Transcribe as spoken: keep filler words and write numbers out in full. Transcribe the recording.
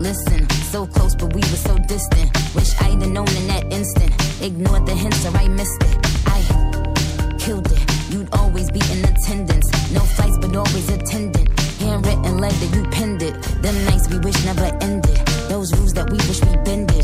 listen. So close, but we were so distant. Wish I'd have known in that instant. Ignored the hints or I missed it. I killed it. You'd always be in attendance. No fights, but always attendant. Handwritten letter, you penned it. Them nights we wish never ended. Those rules that we wish we bended.